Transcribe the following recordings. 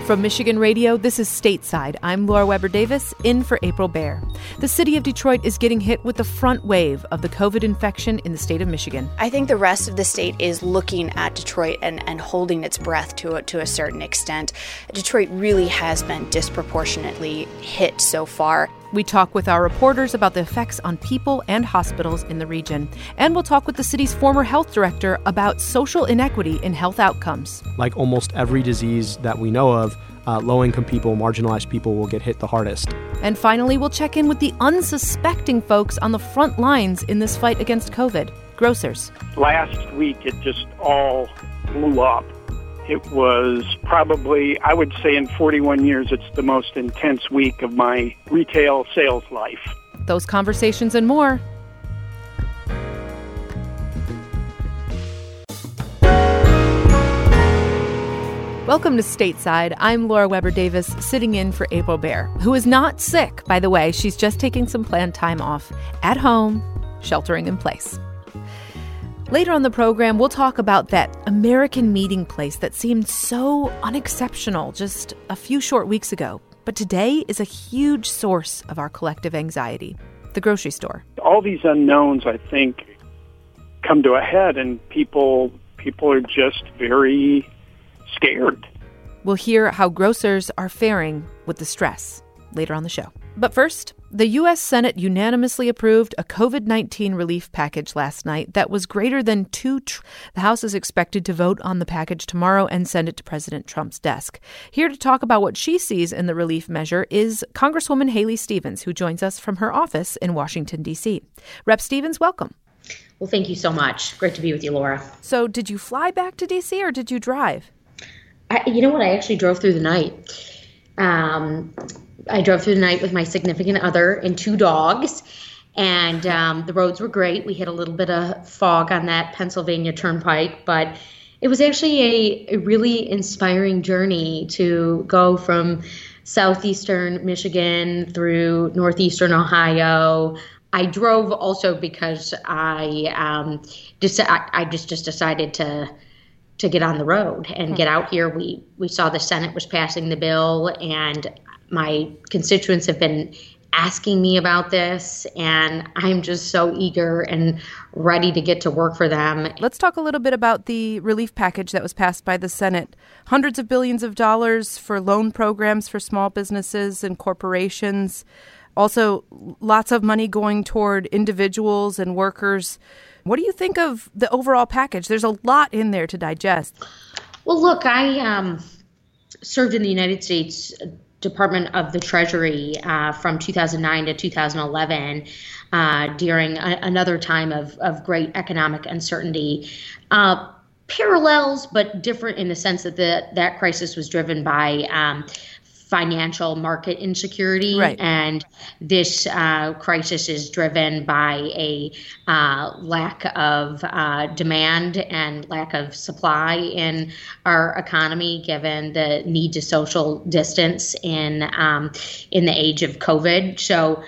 From Michigan Radio, this is Stateside. I'm Laura Weber Davis, in for April Baer. The city of Detroit is getting hit with the front wave of the COVID infection in the state of Michigan. I think the rest of the state is looking at Detroit and holding its breath to a certain extent. Detroit really has been disproportionately hit so far. We talk with our reporters about the effects on people and hospitals in the region. And we'll talk with the city's former health director about social inequity in health outcomes. Like almost every disease that we know of, low-income people, marginalized people will get hit the hardest. And finally, we'll check in with the unsuspecting folks on the front lines in this fight against COVID, grocers. Last week, it just all blew up. It was probably, I would say in 41 years, it's the most intense week of my retail sales life. Those conversations and more. Welcome to Stateside. I'm Laura Weber Davis, sitting in for April Baer, who is not sick, by the way. She's just taking some planned time off at home, sheltering in place. Later on the program, we'll talk about that American meeting place that seemed so unexceptional just a few short weeks ago, but today is a huge source of our collective anxiety, the grocery store. All these unknowns, I think, come to a head, and people are just very scared. We'll hear how grocers are faring with the stress later on the show. But first, the U.S. Senate unanimously approved a COVID-19 relief package last night that was greater than The House is expected to vote on the package tomorrow and send it to President Trump's desk. Here to talk about what she sees in the relief measure is Congresswoman Haley Stevens, who joins us from her office in Washington, D.C. Rep. Stevens, welcome. Well, thank you so much. Great to be with you, Laura. So did you fly back to D.C. or did you drive? You know what? I actually drove through the night. I drove through the night with my significant other and two dogs, and the roads were great. We hit a little bit of fog on that Pennsylvania Turnpike, but it was actually a really inspiring journey to go from southeastern Michigan through northeastern Ohio. I drove also because I just decided to get on the road and get out here. We saw the Senate was passing the bill, and my constituents have been asking me about this, and I'm just so eager and ready to get to work for them. Let's talk a little bit about the relief package that was passed by the Senate. Hundreds of billions of dollars for loan programs for small businesses and corporations. Also, lots of money going toward individuals and workers. What do you think of the overall package? There's a lot in there to digest. Well, look, I served in the United States Department of the Treasury from 2009 to 2011 during another time of great economic uncertainty. Parallels, but different in the sense that that crisis was driven by financial market insecurity. Right. And this crisis is driven by a lack of demand and lack of supply in our economy, given the need to social distance in the age of COVID. So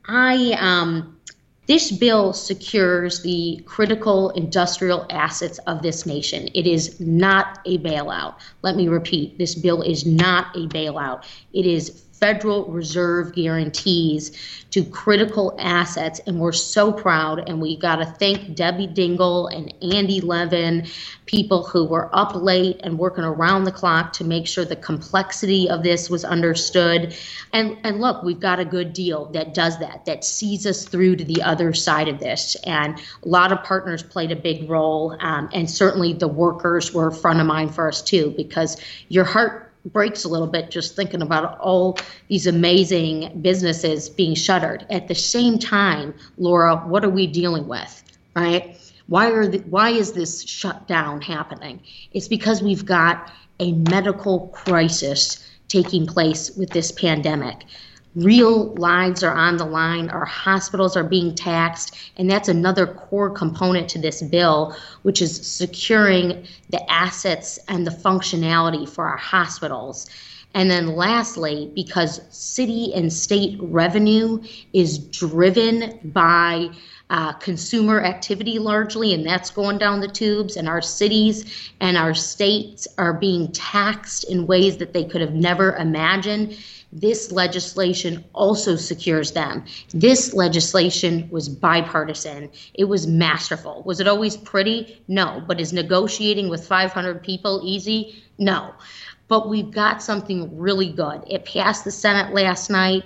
this bill secures the critical industrial assets of this nation. It is not a bailout. Let me repeat, this bill is not a bailout. It is Federal Reserve guarantees to critical assets, and we're so proud, and we got to thank Debbie Dingell and Andy Levin, people who were up late and working around the clock to make sure the complexity of this was understood. And look, we've got a good deal that does that sees us through to the other side of this. And a lot of partners played a big role, and certainly the workers were front of mind for us too, because your heart breaks a little bit just thinking about all these amazing businesses being shuttered. At the same time, Laura, what are we dealing with, right? Why is this shutdown happening? It's because we've got a medical crisis taking place with this pandemic. Real lives are on the line, our hospitals are being taxed, and that's another core component to this bill, which is securing the assets and the functionality for our hospitals. And then lastly, because city and state revenue is driven by consumer activity largely, and that's going down the tubes, and our cities and our states are being taxed in ways that they could have never imagined. This legislation also secures them. This legislation was bipartisan. It was masterful. Was it always pretty? No. But is negotiating with 500 people easy? No. But we've got something really good. It passed the Senate last night.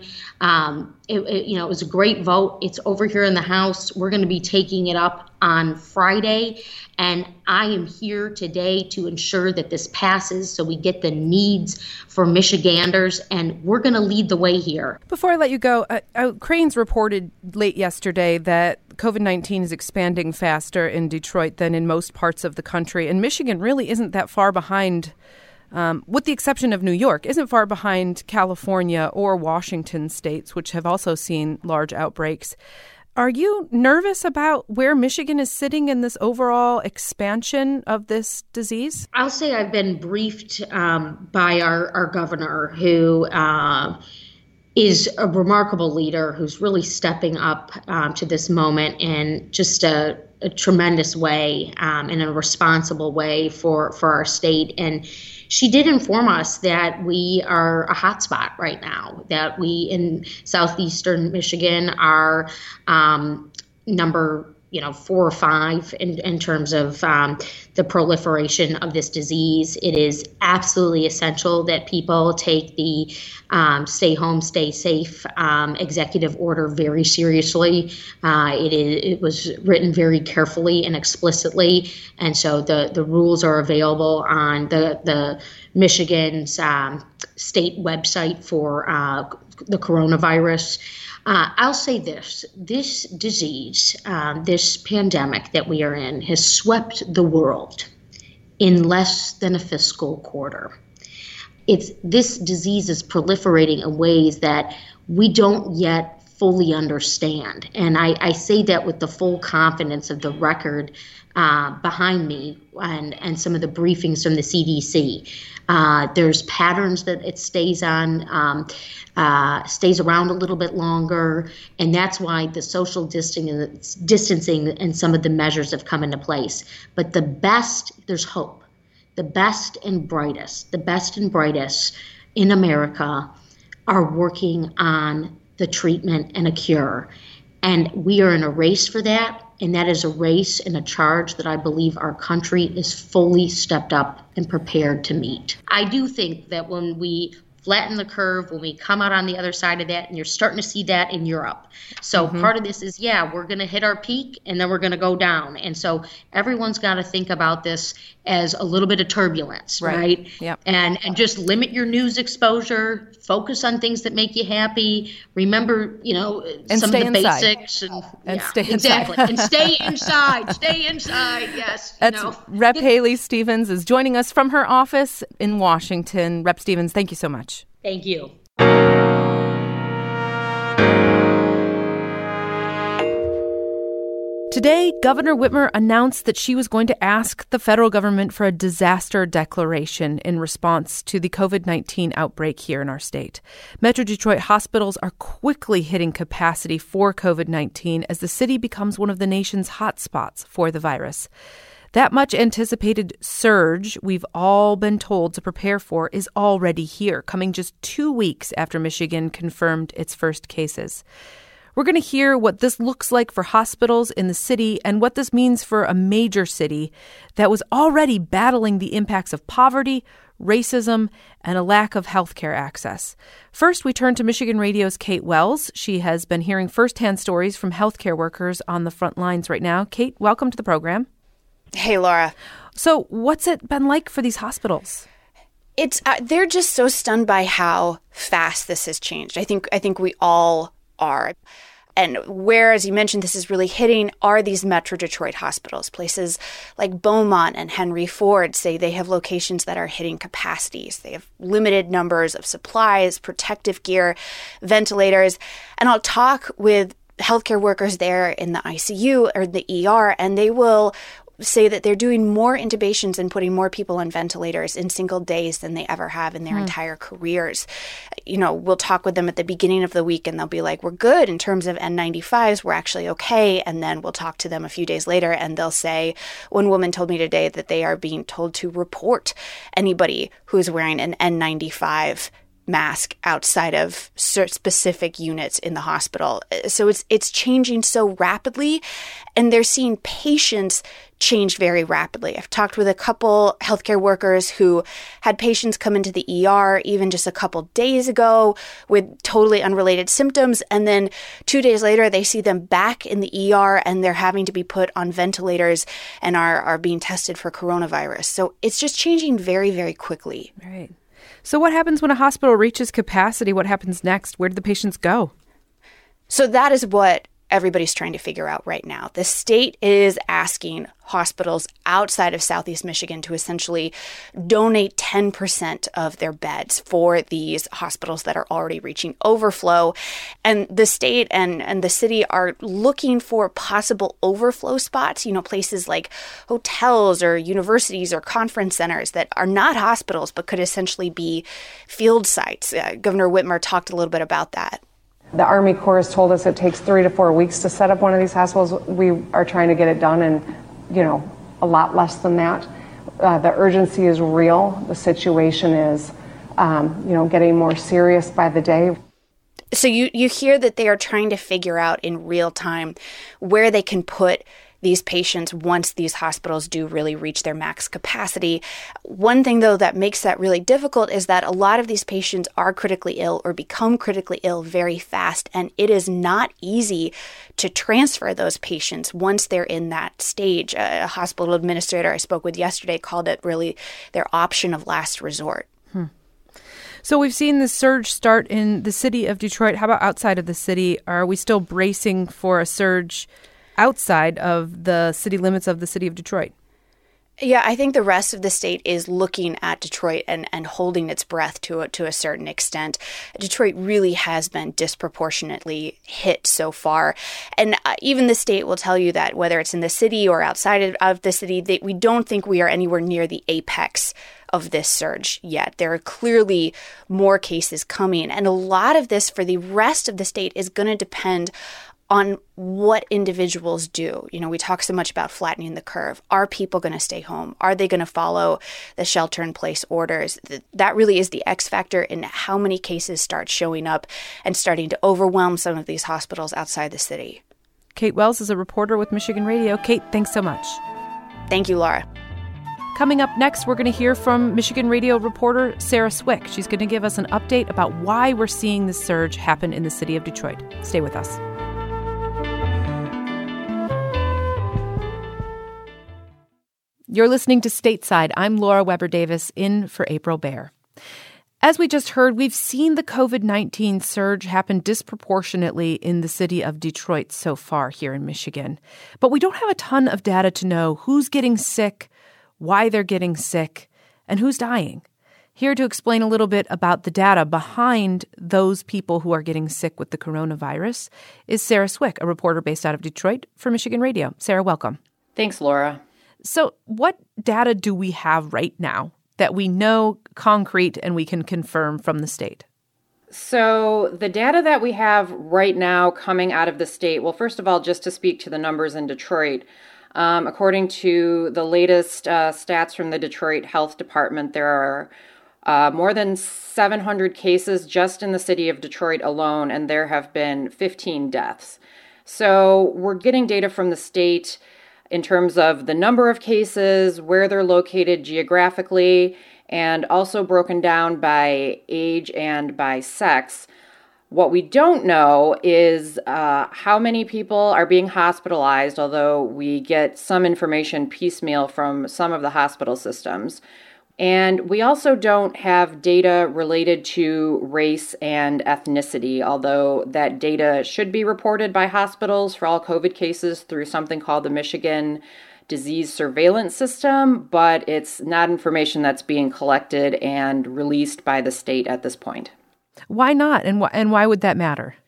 It was a great vote. It's over here in the House. We're going to be taking it up on Friday. And I am here today to ensure that this passes so we get the needs for Michiganders, and we're going to lead the way here. Before I let you go, Crain's reported late yesterday that COVID-19 is expanding faster in Detroit than in most parts of the country. And Michigan really isn't that far behind, with the exception of New York, isn't far behind California or Washington states, which have also seen large outbreaks. Are you nervous about where Michigan is sitting in this overall expansion of this disease? I'll say I've been briefed by our governor, who is a remarkable leader, who's really stepping up to this moment in just a tremendous way, in a responsible way for our state. And she did inform us that we are a hotspot right now, that we in southeastern Michigan are number 4 or 5 in terms of the proliferation of this disease. It is absolutely essential that people take the stay home, stay safe executive order very seriously. It was written very carefully and explicitly, and so the rules are available on the Michigan's state website for the coronavirus. I'll say this disease, this pandemic that we are in, has swept the world in less than a fiscal quarter. This disease is proliferating in ways that we don't yet fully understand. And I say that with the full confidence of the record behind me and some of the briefings from the CDC. There's patterns that it stays around a little bit longer, and that's why the social distancing and some of the measures have come into place. But there's hope. The best and brightest in America are working on the treatment and a cure. And we are in a race for that. And that is a race and a charge that I believe our country is fully stepped up and prepared to meet. I do think that when we flatten the curve, when we come out on the other side of that, and you're starting to see that in Europe. So part of this is, we're going to hit our peak and then we're going to go down. And so everyone's got to think about this as a little bit of turbulence, right? Yep. And just limit your news exposure, focus on things that make you happy. Remember, and some of the inside. Basics. And stay exactly. inside. And stay inside, yes. That's Rep. Haley Stevens is joining us from her office in Washington. Rep. Stevens, thank you so much. Thank you. Today, Governor Whitmer announced that she was going to ask the federal government for a disaster declaration in response to the COVID-19 outbreak here in our state. Metro Detroit hospitals are quickly hitting capacity for COVID-19 as the city becomes one of the nation's hotspots for the virus. That much anticipated surge we've all been told to prepare for is already here, coming just 2 weeks after Michigan confirmed its first cases. We're going to hear what this looks like for hospitals in the city and what this means for a major city that was already battling the impacts of poverty, racism, and a lack of healthcare access. First, we turn to Michigan Radio's Kate Wells. She has been hearing firsthand stories from healthcare workers on the front lines right now. Kate, welcome to the program. Hey, Laura. So what's it been like for these hospitals? They're just so stunned by how fast this has changed. I think we all are. And where, as you mentioned, this is really hitting are these Metro Detroit hospitals. Places like Beaumont and Henry Ford say they have locations that are hitting capacities. They have limited numbers of supplies, protective gear, ventilators. And I'll talk with healthcare workers there in the ICU or the ER, and they will say that they're doing more intubations and putting more people on ventilators in single days than they ever have in their entire careers. We'll talk with them at the beginning of the week and they'll be like, we're good in terms of N95s, we're actually okay. And then we'll talk to them a few days later and they'll say, one woman told me today that they are being told to report anybody who is wearing an N95 mask outside of specific units in the hospital. So it's changing so rapidly, and they're seeing patients change very rapidly. I've talked with a couple healthcare workers who had patients come into the ER even just a couple days ago with totally unrelated symptoms, and then 2 days later they see them back in the ER and they're having to be put on ventilators and are being tested for coronavirus. So it's just changing very, very quickly. Right. So what happens when a hospital reaches capacity? What happens next? Where do the patients go? So that is what everybody's trying to figure out right now. The state is asking hospitals outside of Southeast Michigan to essentially donate 10% of their beds for these hospitals that are already reaching overflow. And the state and the city are looking for possible overflow spots, places like hotels or universities or conference centers that are not hospitals but could essentially be field sites. Governor Whitmer talked a little bit about that. The Army Corps has told us it takes 3 to 4 weeks to set up one of these hospitals. We are trying to get it done in, a lot less than that. The urgency is real. The situation is, getting more serious by the day. So you hear that they are trying to figure out in real time where they can put these patients once these hospitals do really reach their max capacity. One thing, though, that makes that really difficult is that a lot of these patients are critically ill or become critically ill very fast, and it is not easy to transfer those patients once they're in that stage. A hospital administrator I spoke with yesterday called it really their option of last resort. So we've seen this surge start in the city of Detroit. How about outside of the city? Are we still bracing for a surge outside of the city limits of the city of Detroit? Yeah, I think the rest of the state is looking at Detroit and holding its breath to a certain extent. Detroit really has been disproportionately hit so far. And even the state will tell you that whether it's in the city or outside of the city, we don't think we are anywhere near the apex of this surge yet. There are clearly more cases coming. And a lot of this for the rest of the state is going to depend on what individuals do. We talk so much about flattening the curve. Are people going to stay home? Are they going to follow the shelter-in-place orders? That really is the X factor in how many cases start showing up and starting to overwhelm some of these hospitals outside the city. Kate Wells is a reporter with Michigan Radio. Kate, thanks so much. Thank you, Laura. Coming up next, we're going to hear from Michigan Radio reporter Sarah Swick. She's going to give us an update about why we're seeing this surge happen in the city of Detroit. Stay with us. You're listening to Stateside. I'm Laura Weber Davis, in for April Baer. As we just heard, we've seen the COVID-19 surge happen disproportionately in the city of Detroit so far here in Michigan. But we don't have a ton of data to know who's getting sick, why they're getting sick, and who's dying. Here to explain a little bit about the data behind those people who are getting sick with the coronavirus is Sarah Swick, a reporter based out of Detroit for Michigan Radio. Sarah, welcome. Thanks, Laura. So what data do we have right now that we know concrete and we can confirm from the state? So the data that we have right now coming out of the state, well, first of all, just to speak to the numbers in Detroit, according to the latest stats from the Detroit Health Department, there are more than 700 cases just in the city of Detroit alone, and there have been 15 deaths. So we're getting data from the state in terms of the number of cases, where they're located geographically, and also broken down by age and by sex. What we don't know is how many people are being hospitalized, although we get some information piecemeal from some of the hospital systems. And we also don't have data related to race and ethnicity, although that data should be reported by hospitals for all COVID cases through something called the Michigan Disease Surveillance System, but it's not information that's being collected and released by the state at this point. Why not? And why would that matter?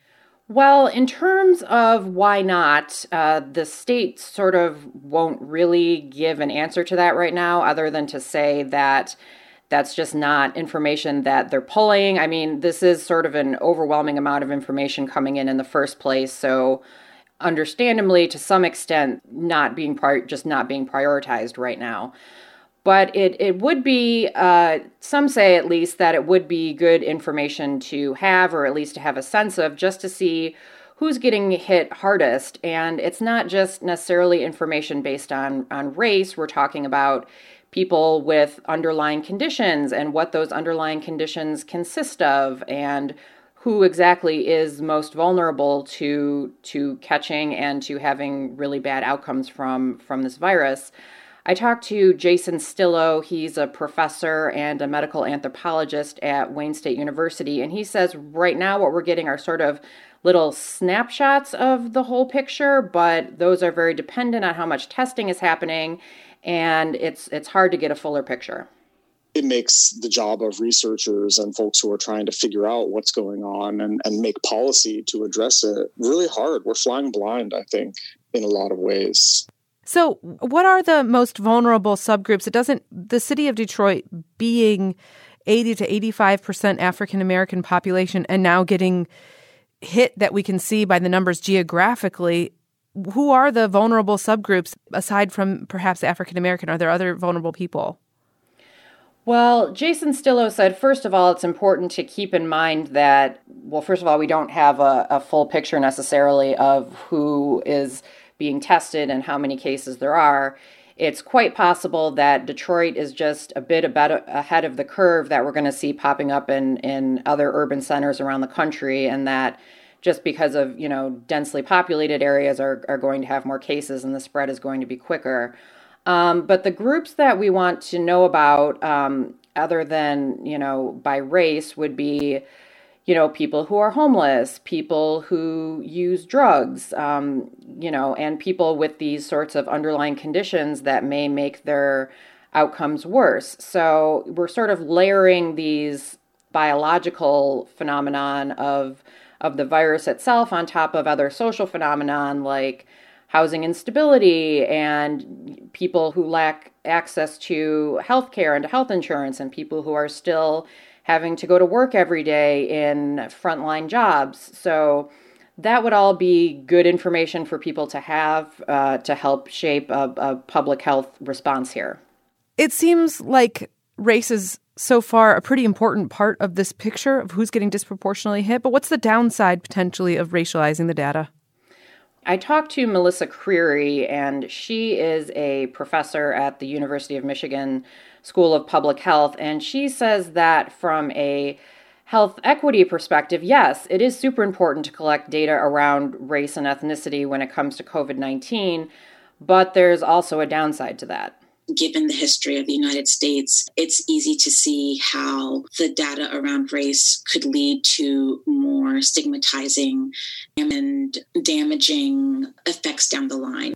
Well, in terms of why not, the state sort of won't really give an answer to that right now, other than to say that that's just not information that they're pulling. I mean, this is sort of an overwhelming amount of information coming in the first place. So understandably, to some extent, not being prioritized right now. But it would be, some say at least, that it would be good information to have, or at least to have a sense of, just to see who's getting hit hardest. And it's not just necessarily information based on race. We're talking about people with underlying conditions and what those underlying conditions consist of, and who exactly is most vulnerable to catching and to having really bad outcomes from this virus. I talked to Jason Stillo. He's a professor and a medical anthropologist at Wayne State University, and he says right now what we're getting are sort of little snapshots of the whole picture, but those are very dependent on how much testing is happening, and it's hard to get a fuller picture. It makes the job of researchers and folks who are trying to figure out what's going on and make policy to address it really hard. We're flying blind, I think, in a lot of ways. So what are the most vulnerable subgroups? The city of Detroit being 80 to 85% African-American population and now getting hit that we can see by the numbers geographically, who are the vulnerable subgroups aside from perhaps African-American? Are there other vulnerable people? Well, Jason Stillo said, first of all, it's important to keep in mind that, well, first of all, we don't have a full picture necessarily of who is being tested and how many cases there are. It's quite possible that Detroit is just a bit ahead of the curve that we're going to see popping up in other urban centers around the country, and that just because of, densely populated areas are going to have more cases and the spread is going to be quicker. But the groups that we want to know about, other than, by race, would be, people who are homeless, people who use drugs, and people with these sorts of underlying conditions that may make their outcomes worse. So we're sort of layering these biological phenomenon of the virus itself on top of other social phenomenon like housing instability and people who lack access to health care and to health insurance, and people who are still having to go to work every day in frontline jobs. So that would all be good information for people to have to help shape a public health response here. It seems like race is so far a pretty important part of this picture of who's getting disproportionately hit, but what's the downside potentially of racializing the data? I talked to Melissa Creary, and she is a professor at the University of Michigan School of Public Health, and she says that from a health equity perspective, yes, it is super important to collect data around race and ethnicity when it comes to COVID-19, but there's also a downside to that. Given the history of the United States, it's easy to see how the data around race could lead to more stigmatizing and damaging effects down the line.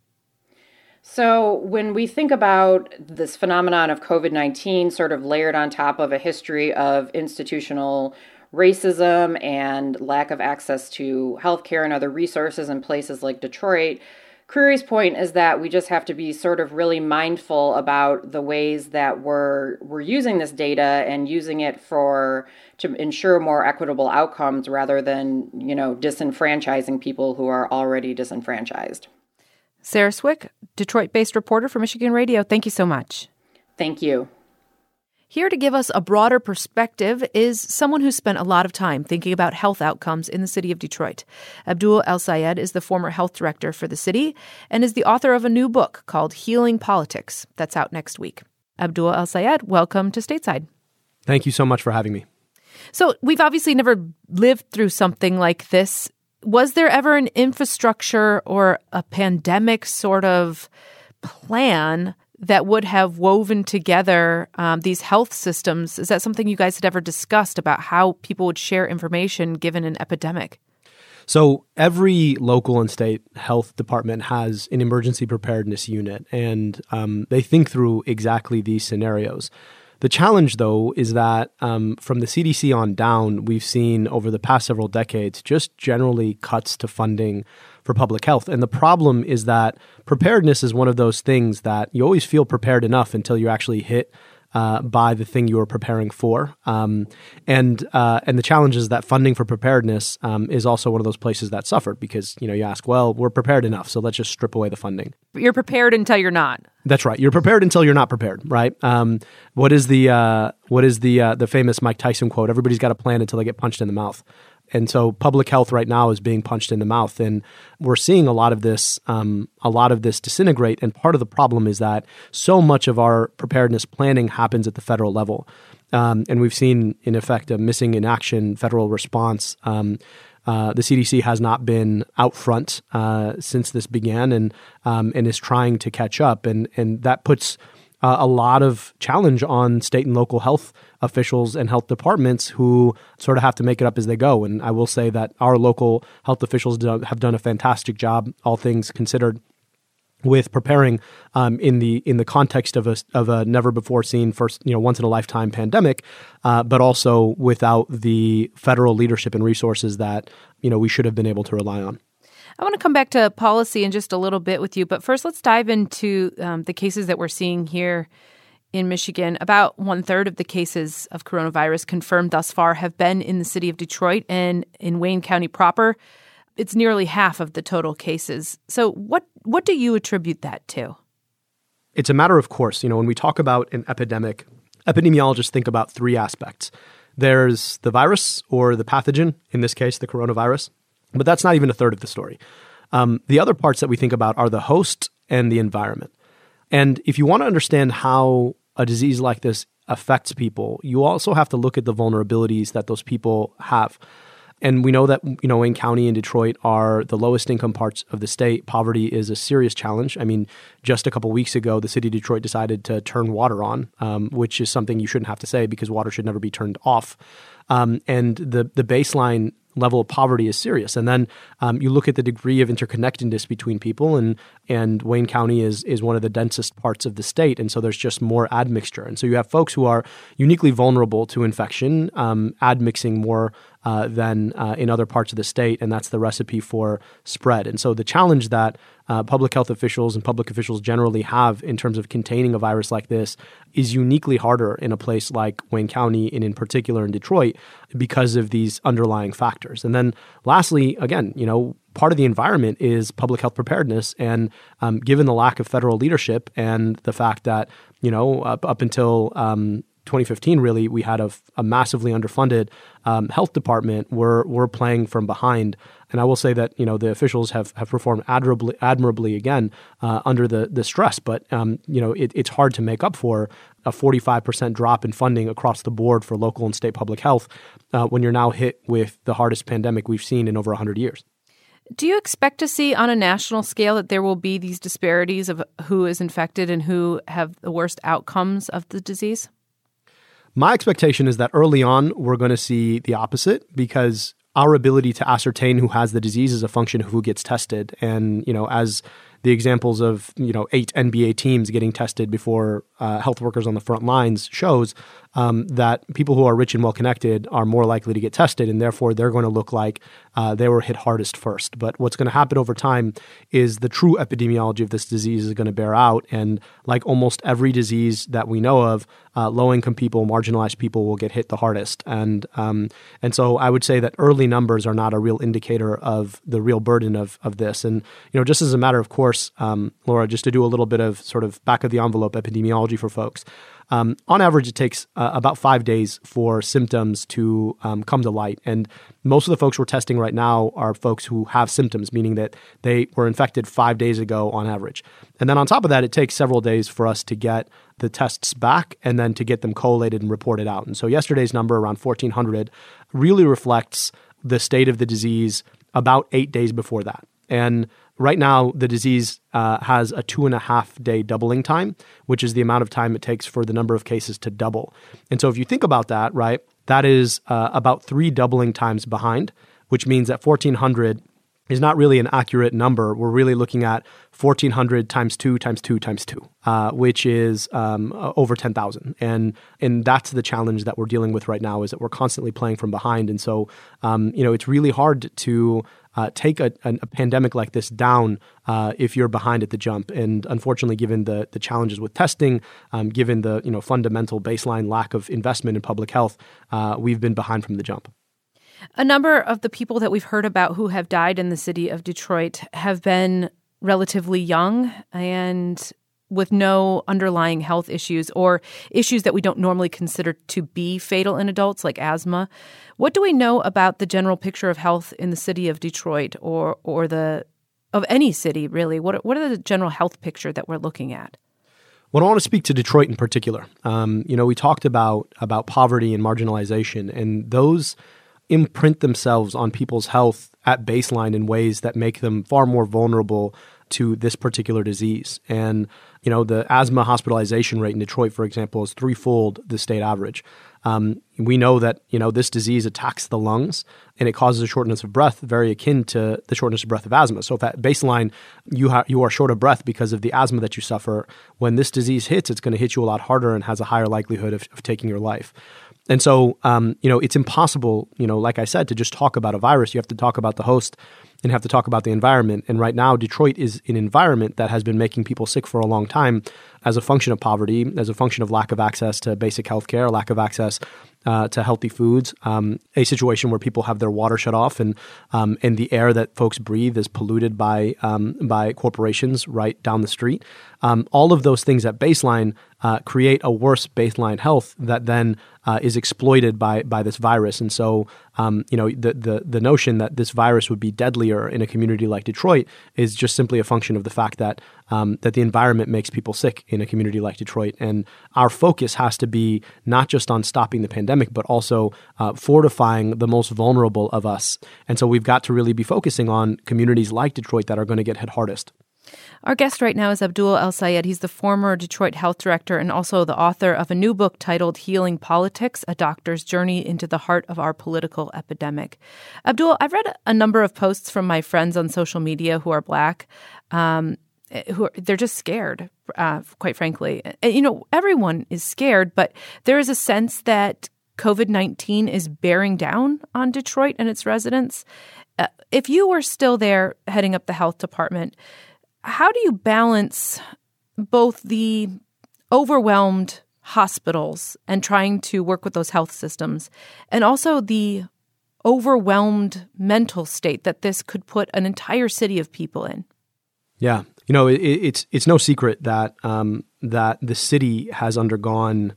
So when we think about this phenomenon of COVID-19 sort of layered on top of a history of institutional racism and lack of access to healthcare and other resources in places like Detroit, Creary's point is that we just have to be sort of really mindful about the ways that we're using this data and using it to ensure more equitable outcomes rather than, disenfranchising people who are already disenfranchised. Sarah Swick, Detroit-based reporter for Michigan Radio. Thank you so much. Thank you. Here to give us a broader perspective is someone who spent a lot of time thinking about health outcomes in the city of Detroit. Abdul El-Sayed is the former health director for the city and is the author of a new book called Healing Politics that's out next week. Abdul El-Sayed, welcome to Stateside. Thank you so much for having me. So we've obviously never lived through something like this. Was there ever an infrastructure or a pandemic sort of plan that would have woven together these health systems? Is that something you guys had ever discussed about how people would share information given an epidemic? So every local and state health department has an emergency preparedness unit, and they think through exactly these scenarios. The challenge, though, is that from the CDC on down, we've seen over the past several decades just generally cuts to funding for public health. And the problem is that preparedness is one of those things that you always feel prepared enough until you actually hit by the thing you were preparing for. And the challenge is that funding for preparedness is also one of those places that suffered because, you ask, well, we're prepared enough, so let's just strip away the funding. You're prepared until you're not. That's right. You're prepared until you're not prepared, right? What is the famous Mike Tyson quote? Everybody's got a plan until they get punched in the mouth. And so public health right now is being punched in the mouth, and we're seeing a lot of this disintegrate. And part of the problem is that so much of our preparedness planning happens at the federal level, and we've seen, in effect, a missing in action federal response. The CDC has not been out front since this began, and is trying to catch up, and that puts a lot of challenge on state and local health officials and health departments who sort of have to make it up as they go. And I will say that our local health officials have done a fantastic job, all things considered, with preparing in the context of a never before seen first once in a lifetime pandemic, but also without the federal leadership and resources that we should have been able to rely on. I want to come back to policy in just a little bit with you, but first let's dive into the cases that we're seeing here in Michigan. About 1/3 of the cases of coronavirus confirmed thus far have been in the city of Detroit, and in Wayne County proper, it's nearly half of the total cases. So what do you attribute that to? It's a matter of course. When we talk about an epidemic, epidemiologists think about three aspects. There's the virus or the pathogen, in this case, the coronavirus. But that's not even a third of the story. The other parts that we think about are the host and the environment. And if you want to understand how a disease like this affects people, you also have to look at the vulnerabilities that those people have. And we know that, Wayne County and Detroit are the lowest income parts of the state. Poverty is a serious challenge. I mean, just a couple weeks ago, the city of Detroit decided to turn water on, which is something you shouldn't have to say because water should never be turned off. And the baseline level of poverty is serious. And then you look at the degree of interconnectedness between people, and Wayne County is one of the densest parts of the state. And so there's just more admixture. And so you have folks who are uniquely vulnerable to infection, admixing more than in other parts of the state. And that's the recipe for spread. And so the challenge that public health officials and public officials generally have in terms of containing a virus like this is uniquely harder in a place like Wayne County, and in particular in Detroit, because of these underlying factors. And then lastly, again, part of the environment is public health preparedness. And given the lack of federal leadership and the fact that, up until 2015, really, we had a massively underfunded health department. We're playing from behind. And I will say that, the officials have performed admirably again under the stress. But, it's hard to make up for a 45% drop in funding across the board for local and state public health when you're now hit with the hardest pandemic we've seen in over 100 years. Do you expect to see on a national scale that there will be these disparities of who is infected and who have the worst outcomes of the disease? My expectation is that early on, we're going to see the opposite, because our ability to ascertain who has the disease is a function of who gets tested. And, as the examples of, 8 NBA teams getting tested before health workers on the front lines shows that people who are rich and well-connected are more likely to get tested, and therefore they're going to look like they were hit hardest first. But what's going to happen over time is the true epidemiology of this disease is going to bear out. And like almost every disease that we know of, low-income people, marginalized people will get hit the hardest. And so I would say that early numbers are not a real indicator of the real burden of this. And, just as a matter of course, Laura, just to do a little bit of sort of back-of-the-envelope epidemiology for folks, on average, it takes about 5 days for symptoms to come to light. And most of the folks we're testing right now are folks who have symptoms, meaning that they were infected 5 days ago on average. And then on top of that, it takes several days for us to get the tests back and then to get them collated and reported out. And so yesterday's number, around 1,400, really reflects the state of the disease about 8 days before that. And right now, the disease has a 2.5-day doubling time, which is the amount of time it takes for the number of cases to double. And so if you think about that, right, that is about 3 doubling times behind, which means that 1,400 is not really an accurate number. We're really looking at 1,400 times 2 times 2 times 2, which is over 10,000. And that's the challenge that we're dealing with right now, is that we're constantly playing from behind. And so, it's really hard to take a pandemic like this down if you're behind at the jump. And unfortunately, given the challenges with testing, given the fundamental baseline lack of investment in public health, we've been behind from the jump. A number of the people that we've heard about who have died in the city of Detroit have been relatively young and with no underlying health issues or issues that we don't normally consider to be fatal in adults, like asthma. What do we know about the general picture of health in the city of Detroit or of any city, really? What are the general health picture that we're looking at? Well, I want to speak to Detroit in particular. We talked about poverty and marginalization, and those imprint themselves on people's health at baseline in ways that make them far more vulnerable to this particular disease. And, the asthma hospitalization rate in Detroit, for example, is threefold the state average. We know that, this disease attacks the lungs and it causes a shortness of breath, very akin to the shortness of breath of asthma. So if at baseline you are short of breath because of the asthma that you suffer, when this disease hits, it's going to hit you a lot harder and has a higher likelihood of taking your life. And so, it's impossible, like I said, to just talk about a virus. You have to talk about the host and have to talk about the environment. And right now, Detroit is an environment that has been making people sick for a long time as a function of poverty, as a function of lack of access to basic health care, lack of access to healthy foods, a situation where people have their water shut off and the air that folks breathe is polluted by corporations right down the street. All of those things at baseline create a worse baseline health that then is exploited by this virus. And so, the notion that this virus would be deadlier in a community like Detroit is just simply a function of the fact that the environment makes people sick in a community like Detroit. And our focus has to be not just on stopping the pandemic, but also fortifying the most vulnerable of us. And so we've got to really be focusing on communities like Detroit that are going to get hit hardest. Our guest right now is Abdul El-Sayed. He's the former Detroit health director and also the author of a new book titled Healing Politics, A Doctor's Journey into the Heart of Our Political Epidemic. Abdul, I've read a number of posts from my friends on social media who are Black, they're just scared, quite frankly. Everyone is scared, but there is a sense that COVID-19 is bearing down on Detroit and its residents. If you were still there heading up the health department, how do you balance both the overwhelmed hospitals and trying to work with those health systems and also the overwhelmed mental state that this could put an entire city of people in? Yeah. It's no secret that the city has undergone,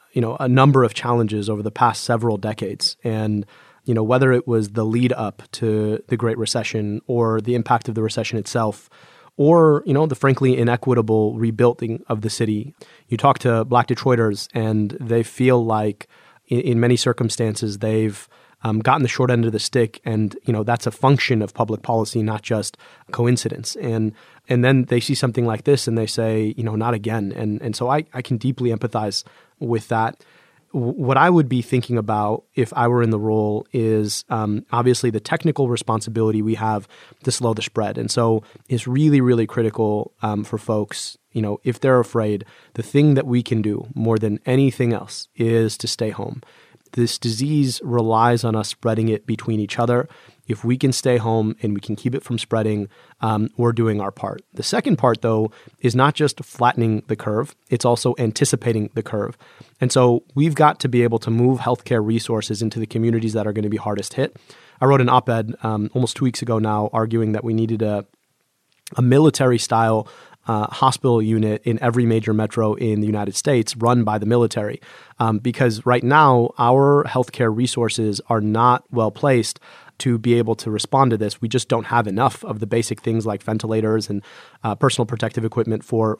a number of challenges over the past several decades. And, whether it was the lead up to the Great Recession or the impact of the recession itself, or, the frankly inequitable rebuilding of the city. You talk to Black Detroiters and they feel like in many circumstances they've gotten the short end of the stick, and that's a function of public policy, not just coincidence. And then they see something like this and they say, not again. And so I can deeply empathize with that. What I would be thinking about if I were in the role is obviously the technical responsibility we have to slow the spread. And so it's really, really critical for folks, if they're afraid, the thing that we can do more than anything else is to stay home. This disease relies on us spreading it between each other. If we can stay home and we can keep it from spreading, we're doing our part. The second part, though, is not just flattening the curve, it's also anticipating the curve. And so we've got to be able to move healthcare resources into the communities that are going to be hardest hit. I wrote an op-ed almost 2 weeks ago now arguing that we needed a military-style hospital unit in every major metro in the United States run by the military. Because right now, our healthcare resources are not well placed to be able to respond to this. We just don't have enough of the basic things like ventilators and personal protective equipment for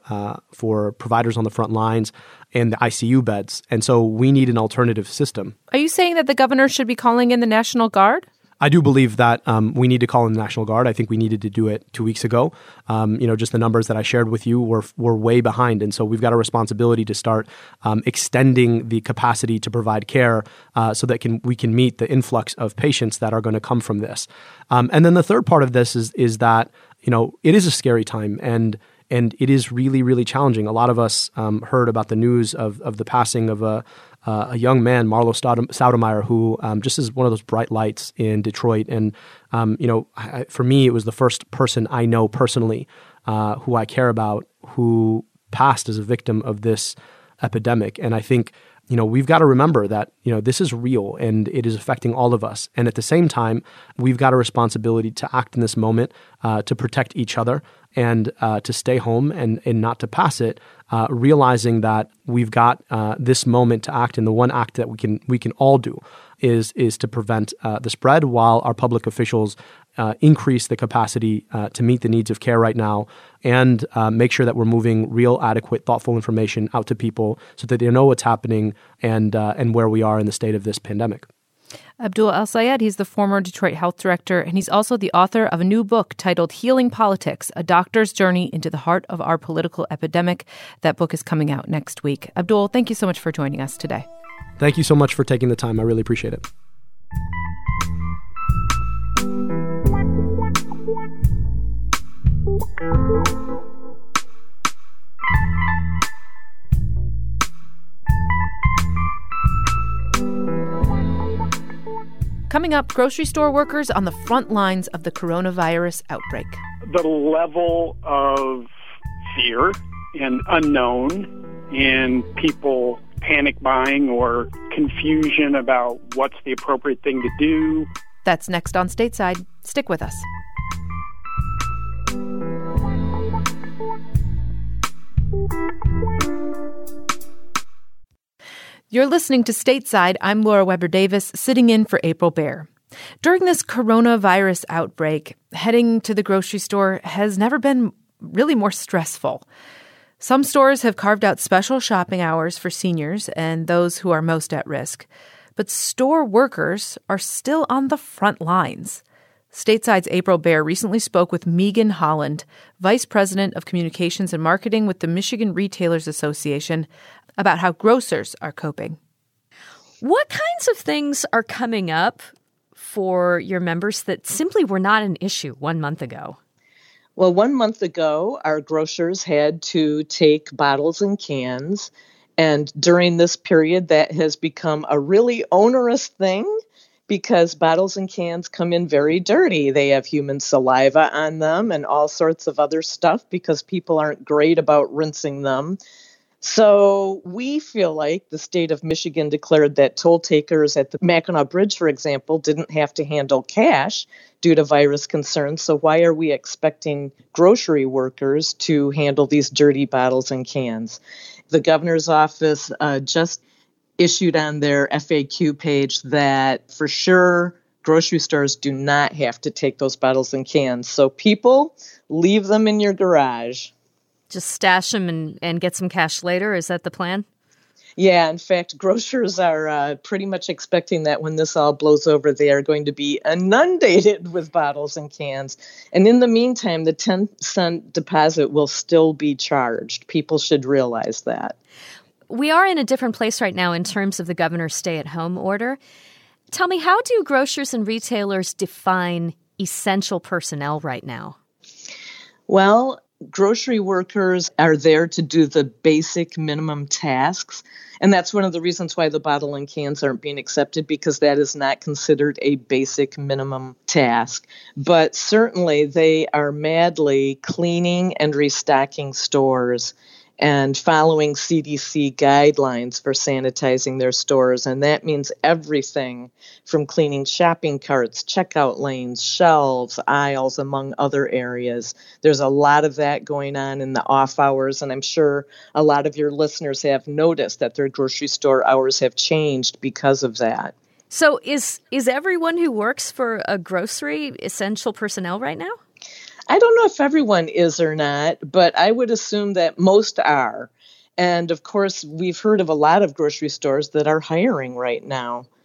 providers on the front lines and the ICU beds. And so we need an alternative system. Are you saying that the governor should be calling in the National Guard? I do believe that we need to call in the National Guard. I think we needed to do it 2 weeks ago. Just the numbers that I shared with you were way behind. And so we've got a responsibility to start extending the capacity to provide care so that we can meet the influx of patients that are going to come from this. And then the third part of this is that, it is a scary time and it is really, really challenging. A lot of us heard about the news of the passing of a young man, Marlo Staudemeyer, who just is one of those bright lights in Detroit. And, for me, it was the first person I know personally who I care about who passed as a victim of this epidemic. And I think, we've got to remember that, this is real and it is affecting all of us. And at the same time, we've got a responsibility to act in this moment to protect each other and to stay home and not to pass it, realizing that we've got this moment to act, and the one act that we can all do is to prevent the spread while our public officials increase the capacity to meet the needs of care right now and make sure that we're moving real, adequate, thoughtful information out to people so that they know what's happening and where we are in the state of this pandemic. Abdul El-Sayed, he's the former Detroit Health Director, and he's also the author of a new book titled Healing Politics, A Doctor's Journey into the Heart of Our Political Epidemic. That book is coming out next week. Abdul, thank you so much for joining us today. Thank you so much for taking the time. I really appreciate it. Coming up, grocery store workers on the front lines of the coronavirus outbreak. The level of fear and unknown and people panic buying or confusion about what's the appropriate thing to do. That's next on Stateside. Stick with us. You're listening to Stateside. I'm Laura Weber Davis, sitting in for April Baer. During this coronavirus outbreak, heading to the grocery store has never been really more stressful. Some stores have carved out special shopping hours for seniors and those who are most at risk. But store workers are still on the front lines. Stateside's April Baer recently spoke with Megan Holland, Vice President of Communications and Marketing with the Michigan Retailers Association, about how grocers are coping. What kinds of things are coming up for your members that simply were not an issue 1 month ago? Well, 1 month ago, our grocers had to take bottles and cans. And during this period, that has become a really onerous thing because bottles and cans come in very dirty. They have human saliva on them and all sorts of other stuff because people aren't great about rinsing them. So we feel like the state of Michigan declared that toll takers at the Mackinac Bridge, for example, didn't have to handle cash due to virus concerns. So why are we expecting grocery workers to handle these dirty bottles and cans? The governor's office just issued on their FAQ page that for sure grocery stores do not have to take those bottles and cans. So people, leave them in your garage. Just stash them and get some cash later? Is that the plan? Yeah, in fact, grocers are pretty much expecting that when this all blows over, they are going to be inundated with bottles and cans. And in the meantime, the 10-cent deposit will still be charged. People should realize that. We are in a different place right now in terms of the governor's stay-at-home order. Tell me, how do grocers and retailers define essential personnel right now? Well, grocery workers are there to do the basic minimum tasks. And that's one of the reasons why the bottle and cans aren't being accepted, because that is not considered a basic minimum task. But certainly they are madly cleaning and restocking stores and following CDC guidelines for sanitizing their stores. And that means everything from cleaning shopping carts, checkout lanes, shelves, aisles, among other areas. There's a lot of that going on in the off hours, and I'm sure a lot of your listeners have noticed that their grocery store hours have changed because of that. So is everyone who works for a grocery essential personnel right now? I don't know if everyone is or not, but I would assume that most are. And of course, we've heard of a lot of grocery stores that are hiring right now,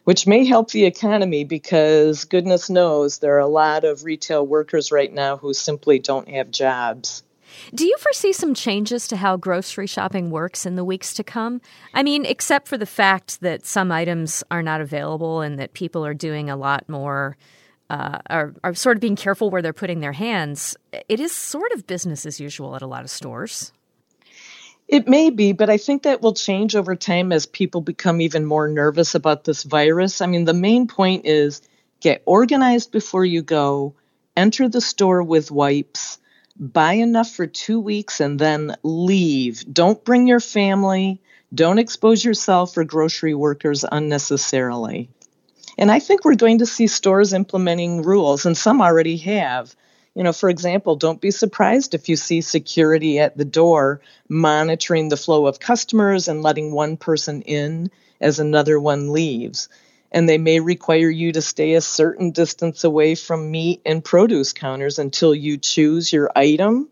which may help the economy because goodness knows there are a lot of retail workers right now who simply don't have jobs. Do you foresee some changes to how grocery shopping works in the weeks to come? I mean, except for the fact that some items are not available and that people are doing a lot more, are sort of being careful where they're putting their hands. It is sort of business as usual at a lot of stores. It may be, but I think that will change over time as people become even more nervous about this virus. I mean, the main point is get organized before you go, enter the store with wipes, buy enough for 2 weeks, and then leave. Don't bring your family. Don't expose yourself or grocery workers unnecessarily. And I think we're going to see stores implementing rules, and some already have. You know, for example, don't be surprised if you see security at the door monitoring the flow of customers and letting one person in as another one leaves. And they may require you to stay a certain distance away from meat and produce counters until you choose your item.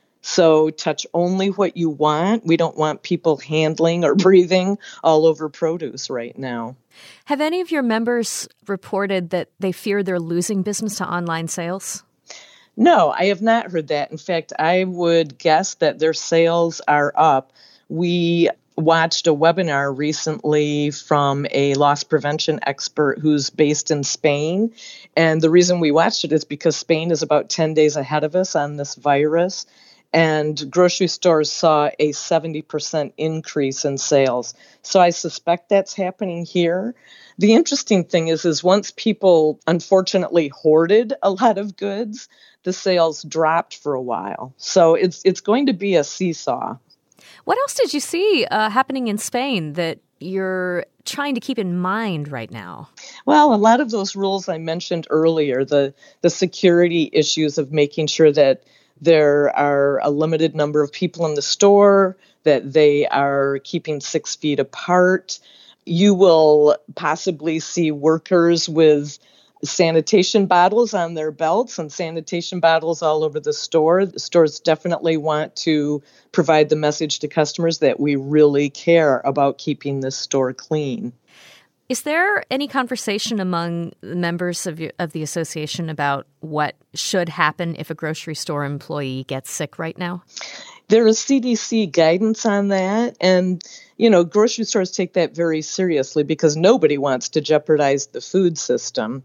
So touch only what you want. We don't want people handling or breathing all over produce right now. Have any of your members reported that they fear they're losing business to online sales? No, I have not heard that. In fact, I would guess that their sales are up. We watched a webinar recently from a loss prevention expert who's based in Spain. And the reason we watched it is because Spain is about 10 days ahead of us on this virus. And grocery stores saw a 70% increase in sales. So I suspect that's happening here. The interesting thing is once people unfortunately hoarded a lot of goods, the sales dropped for a while. So it's going to be a seesaw. What else did you see happening in Spain that you're trying to keep in mind right now? Well, a lot of those rules I mentioned earlier, the security issues of making sure that there are a limited number of people in the store, that they are keeping 6 feet apart. You will possibly see workers with sanitation bottles on their belts and sanitation bottles all over the store. The stores definitely want to provide the message to customers that we really care about keeping this store clean. Is there any conversation among members of the association about what should happen if a grocery store employee gets sick right now? There is CDC guidance on that. And, you know, grocery stores take that very seriously because nobody wants to jeopardize the food system.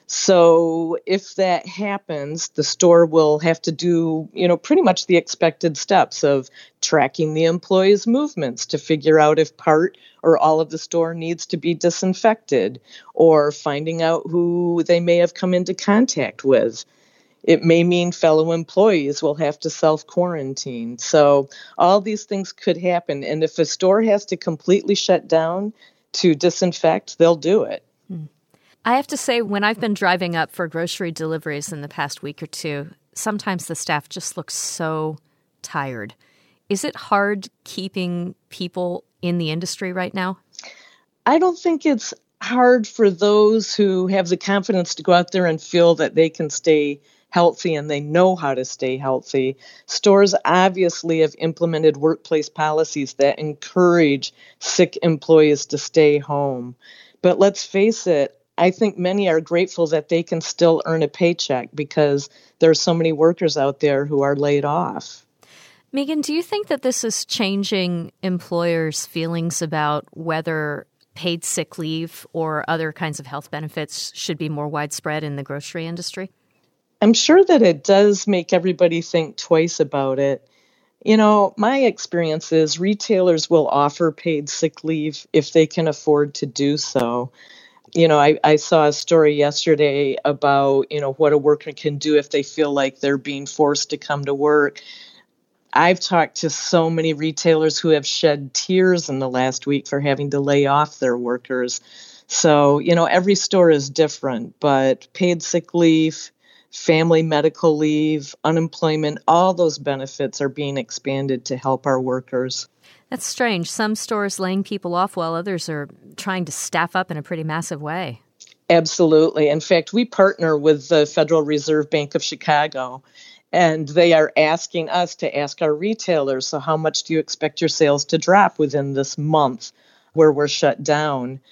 So if that happens, the store will have to do, you know, pretty much the expected steps of tracking the employees' movements to figure out if part or all of the store needs to be disinfected, or finding out who they may have come into contact with. It may mean fellow employees will have to self-quarantine. So all these things could happen. And if a store has to completely shut down to disinfect, they'll do it. I have to say, when I've been driving up for grocery deliveries in the past week or two, sometimes the staff just looks so tired. Is it hard keeping people in the industry right now? I don't think it's hard for those who have the confidence to go out there and feel that they can stay healthy and they know how to stay healthy. Stores obviously have implemented workplace policies that encourage sick employees to stay home. But let's face it, I think many are grateful that they can still earn a paycheck because there are so many workers out there who are laid off. Megan, do you think that this is changing employers' feelings about whether paid sick leave or other kinds of health benefits should be more widespread in the grocery industry? I'm sure that it does make everybody think twice about it. You know, my experience is retailers will offer paid sick leave if they can afford to do so. You know, I saw a story yesterday about, you know, what a worker can do if they feel like they're being forced to come to work. I've talked to so many retailers who have shed tears in the last week for having to lay off their workers. So, you know, every store is different, but paid sick leave, family medical leave, unemployment, all those benefits are being expanded to help our workers. That's strange. Some stores laying people off while others are trying to staff up in a pretty massive way. Absolutely. In fact, we partner with the Federal Reserve Bank of Chicago, and they are asking us to ask our retailers, so how much do you expect your sales to drop within this month where we're shut down?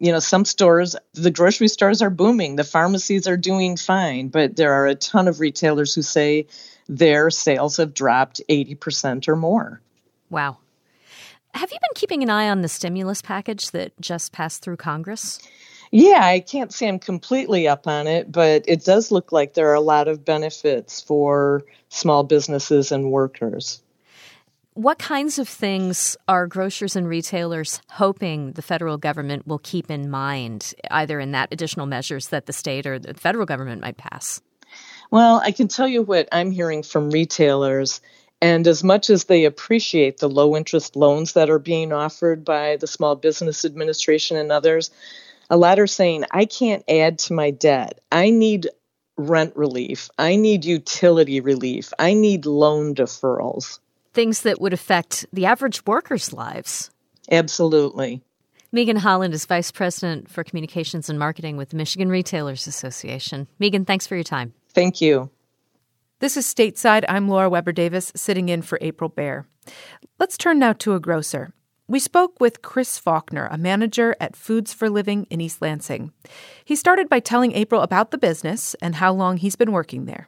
some stores, the grocery stores are booming, the pharmacies are doing fine, but there are a ton of retailers who say their sales have dropped 80% or more. Wow. Have you been keeping an eye on the stimulus package that just passed through Congress? Yeah, I can't say I'm completely up on it, but it does look like there are a lot of benefits for small businesses and workers. What kinds of things are grocers and retailers hoping the federal government will keep in mind, either in that additional measures that the state or the federal government might pass? Well, I can tell you what I'm hearing from retailers, and as much as they appreciate the low-interest loans that are being offered by the Small Business Administration and others, a lot are saying, I can't add to my debt. I need rent relief. I need utility relief. I need loan deferrals. Things that would affect the average workers' lives. Absolutely. Megan Holland is Vice President for Communications and Marketing with the Michigan Retailers Association. Megan, thanks for your time. Thank you. This is Stateside. I'm Laura Weber Davis, sitting in for April Baer. Let's turn now to a grocer. We spoke with Chris Faulkner, a manager at Foods for Living in East Lansing. He started by telling April about the business and how long he's been working there.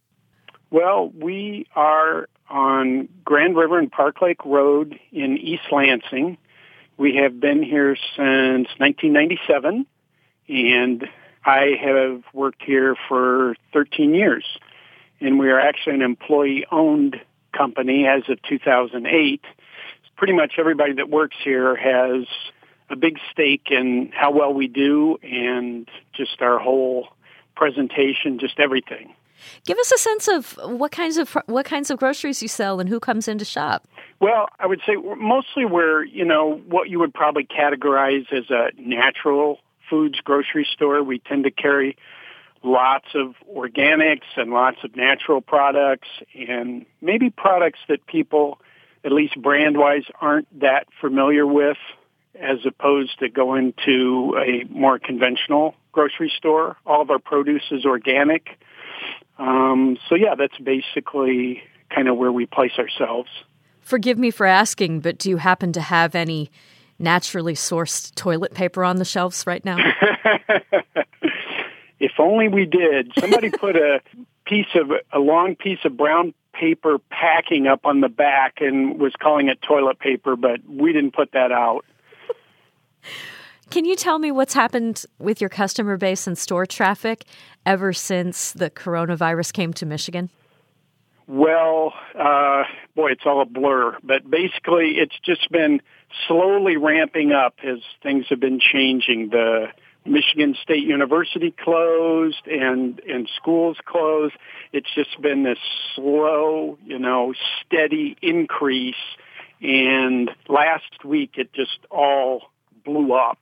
Well, we are on Grand River and Park Lake Road in East Lansing. We have been here since 1997, and I have worked here for 13 years. And we are actually an employee-owned company as of 2008. Pretty much everybody that works here has a big stake in how well we do and just our whole presentation, just everything. Give us a sense of what kinds of groceries you sell and who comes in to shop. Well, I would say mostly we're, what you would probably categorize as a natural foods grocery store. We tend to carry lots of organics and lots of natural products and maybe products that people, at least brand-wise, aren't that familiar with as opposed to going to a more conventional grocery store. All of our produce is organic. That's basically kind of where we place ourselves. Forgive me for asking, but do you happen to have any naturally sourced toilet paper on the shelves right now? If only we did. Somebody put a long piece of brown paper packing up on the back and was calling it toilet paper, but we didn't put that out. Can you tell me what's happened with your customer base and store traffic ever since the coronavirus came to Michigan? Well, it's all a blur. But basically, it's just been slowly ramping up as things have been changing. The Michigan State University closed and schools closed. It's just been this slow, steady increase. And last week, it just all blew up.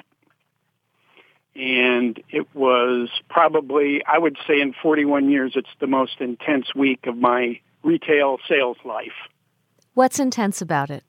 And it was probably, I would say in 41 years, it's the most intense week of my retail sales life. What's intense about it?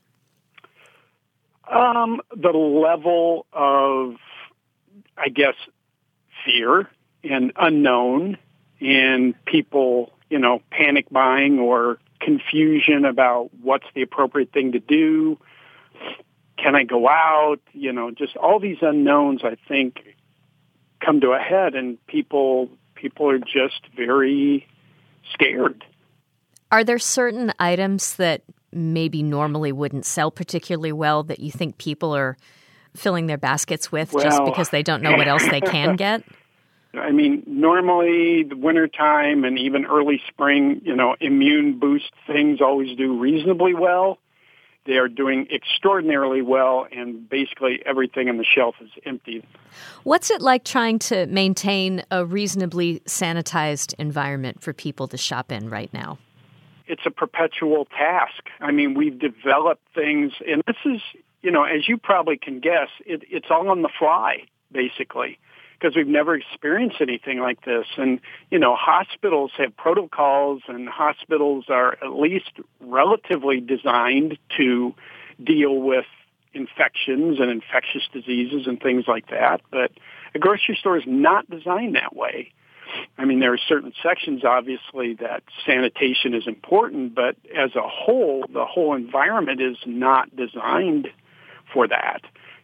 The level of, I guess, fear and unknown and people, panic buying or confusion about what's the appropriate thing to do. Can I go out? Just all these unknowns, I think, come to a head, and people are just very scared. Are there certain items that maybe normally wouldn't sell particularly well that you think people are filling their baskets with just because they don't know what else they can get? I mean, normally the wintertime and even early spring, immune boost things always do reasonably well. They are doing extraordinarily well, and basically everything on the shelf is empty. What's it like trying to maintain a reasonably sanitized environment for people to shop in right now? It's a perpetual task. I mean, we've developed things, and this is, as you probably can guess, it's all on the fly, basically, because we've never experienced anything like this. And, hospitals have protocols, and hospitals are at least relatively designed to deal with infections and infectious diseases and things like that. But a grocery store is not designed that way. I mean, there are certain sections, obviously, that sanitation is important, but as a whole, the whole environment is not designed for that.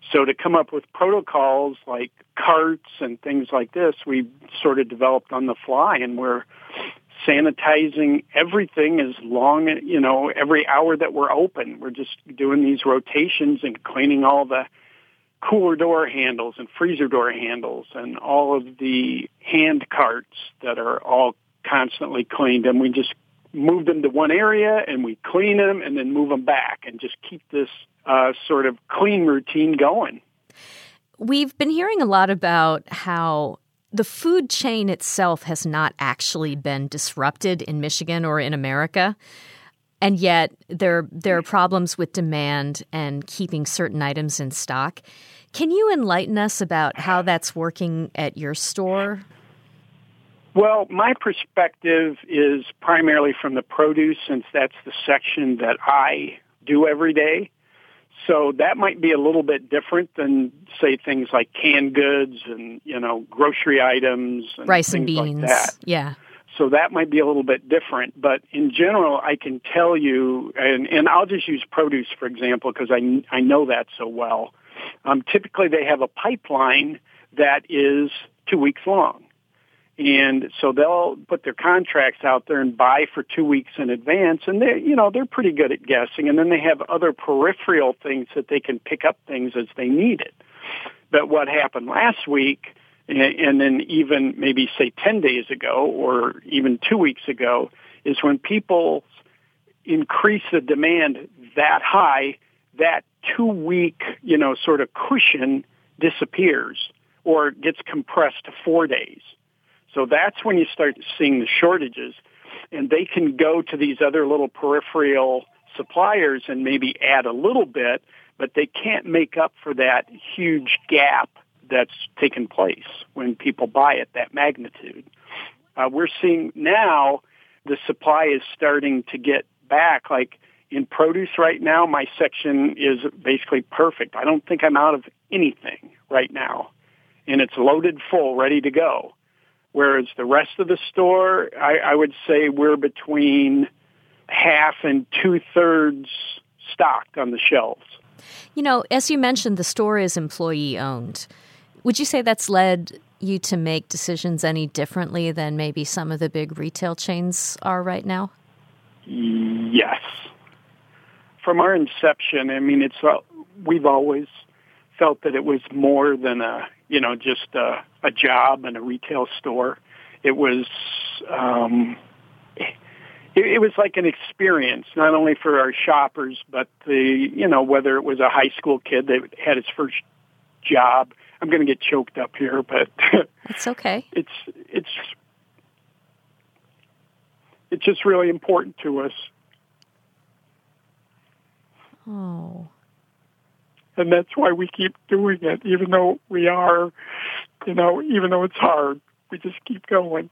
So to come up with protocols like carts and things like this, we sort of developed on the fly, and we're sanitizing everything as long, every hour that we're open. We're just doing these rotations and cleaning all the cooler door handles and freezer door handles and all of the hand carts that are all constantly cleaned. And we just move them to one area and we clean them and then move them back and just keep this sort of clean routine going. We've been hearing a lot about how the food chain itself has not actually been disrupted in Michigan or in America. And yet there are problems with demand and keeping certain items in stock. Can you enlighten us about how that's working at your store? Well, my perspective is primarily from the produce, since that's the section that I do every day. So that might be a little bit different than, say, things like canned goods and, grocery items and rice and beans. Like that. Yeah. So that might be a little bit different. But in general, I can tell you, and I'll just use produce, for example, because I know that so well. Typically, they have a pipeline that is 2 weeks long. And so they'll put their contracts out there and buy for 2 weeks in advance. And they're pretty good at guessing. And then they have other peripheral things that they can pick up things as they need it. But what happened last week, and then even maybe, say, 10 days ago or even 2 weeks ago, is when people increase the demand that high, that 2 week, sort of cushion disappears or gets compressed to 4 days. So that's when you start seeing the shortages, and they can go to these other little peripheral suppliers and maybe add a little bit, but they can't make up for that huge gap that's taken place when people buy at that magnitude. We're seeing now the supply is starting to get back. Like in produce right now, my section is basically perfect. I don't think I'm out of anything right now, and it's loaded full, ready to go. Whereas the rest of the store, I would say we're between half and 2/3 stocked on the shelves. As you mentioned, the store is employee-owned. Would you say that's led you to make decisions any differently than maybe some of the big retail chains are right now? Yes. From our inception, we've always felt that it was more than just a job and a retail store. It was it was like an experience, not only for our shoppers, but whether it was a high school kid that had his first job. I'm going to get choked up here, but it's okay. It's just really important to us. Oh. And that's why we keep doing it, even though we are, even though it's hard, we just keep going.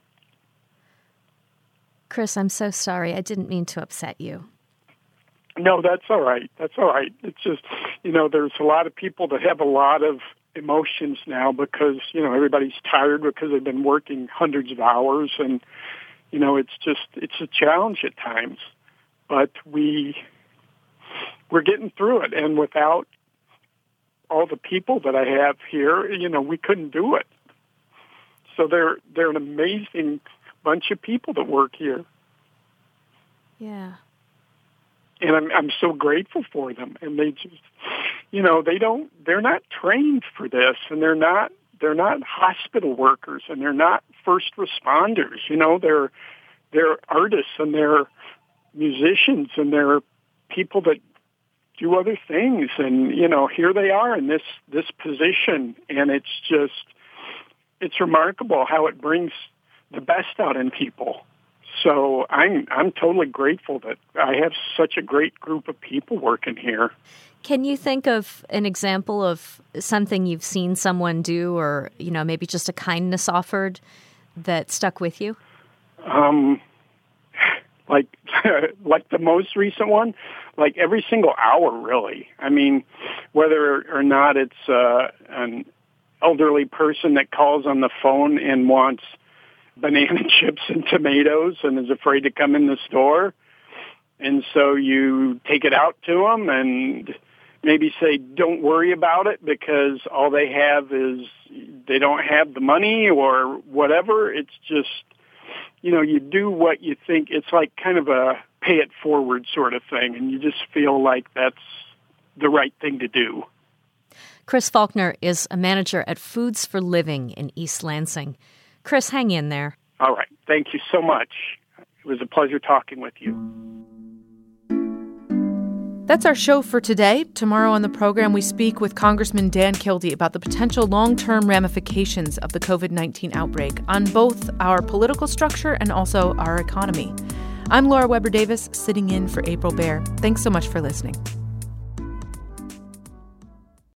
Chris, I'm so sorry. I didn't mean to upset you. No, that's all right. That's all right. It's just, there's a lot of people that have a lot of emotions now because, everybody's tired because they've been working hundreds of hours. And, it's a challenge at times. But we're getting through it. And without all the people that I have here, we couldn't do it. So they're an amazing bunch of people that work here. Yeah. And I'm so grateful for them. And they just, they're not trained for this, and they're not hospital workers, and they're not first responders. They're artists, and they're musicians, and they're people that do other things. And, here they are in this position, and it's remarkable how it brings the best out in people. So I'm totally grateful that I have such a great group of people working here. Can you think of an example of something you've seen someone do, or, maybe just a kindness offered that stuck with you? Like the most recent one, like every single hour, really. Whether or not it's an elderly person that calls on the phone and wants banana chips and tomatoes and is afraid to come in the store. And so you take it out to them, and maybe say don't worry about it because all they have is they don't have the money or whatever. It's just, you do what you think. It's like kind of a pay it forward sort of thing, and you just feel like that's the right thing to do. Chris Faulkner is a manager at Foods for Living in East Lansing. Chris, hang in there. All right. Thank you so much. It was a pleasure talking with you. That's our show for today. Tomorrow on the program, we speak with Congressman Dan Kildee about the potential long-term ramifications of the COVID-19 outbreak on both our political structure and also our economy. I'm Laura Weber Davis, sitting in for April Baer. Thanks so much for listening.